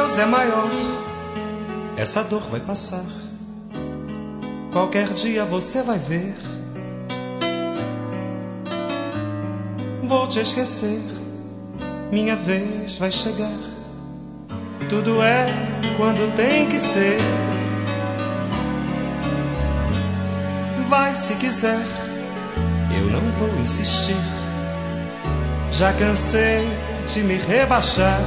Deus é maior, essa dor vai passar. Qualquer dia você vai ver. Vou te esquecer, minha vez vai chegar. Tudo é quando tem que ser. Vai se quiser, eu não vou insistir. Já cansei de me rebaixar.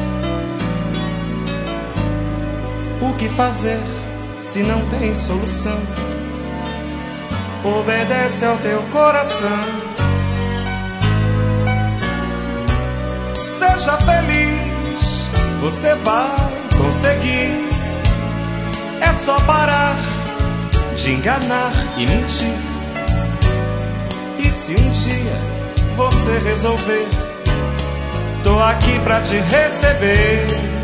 O que fazer se não tem solução? Obedece ao teu coração. Seja feliz, você vai conseguir. É só parar de enganar e mentir. E se um dia você resolver, tô aqui pra te receber.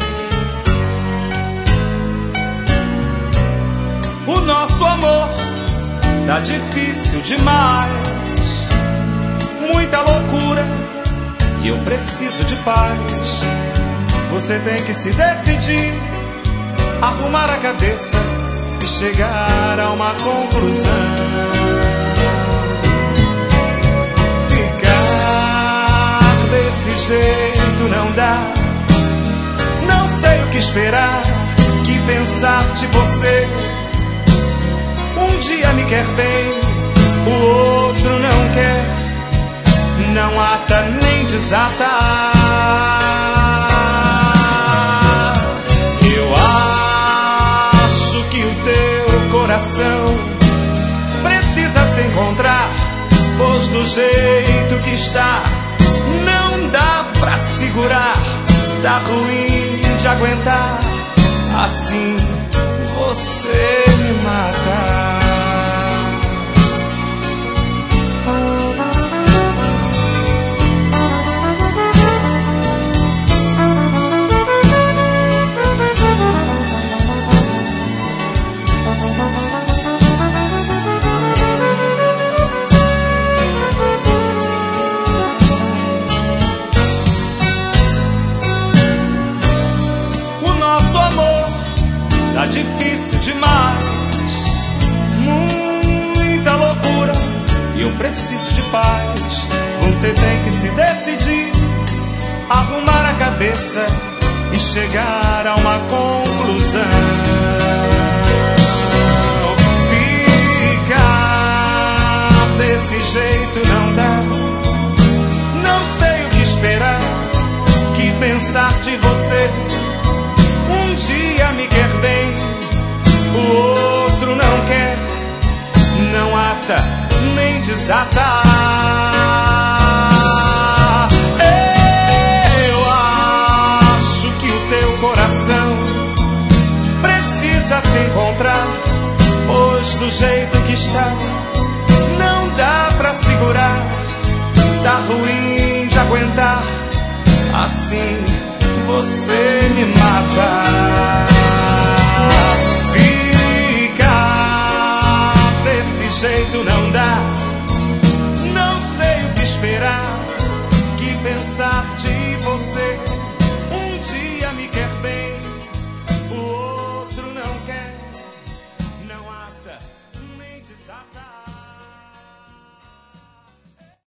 O nosso amor tá difícil demais, muita loucura e eu preciso de paz. Você tem que se decidir, arrumar a cabeça e chegar a uma conclusão. Ficar desse jeito não dá. Não sei o que esperar, que pensar de você. Um dia me quer bem, o outro não quer. Não ata nem desata. Eu acho que o teu coração precisa se encontrar, pois do jeito que está não dá pra segurar. Tá ruim de aguentar, assim você me mata. Tá difícil demais, muita loucura e eu preciso de paz. Você tem que se decidir, arrumar a cabeça e chegar a uma conclusão. Ficar desse jeito não dá. Não sei o que esperar, que pensar de você. Um dia me quer bem, o outro não quer. Não ata nem desata. Eu acho que o teu coração precisa se encontrar, pois do jeito que está não dá pra segurar. Tá ruim de aguentar, assim você me mata. Ficar desse jeito não dá. Não sei o que esperar, que pensar de você. Um dia me quer bem, o outro não quer. Não ata nem desata.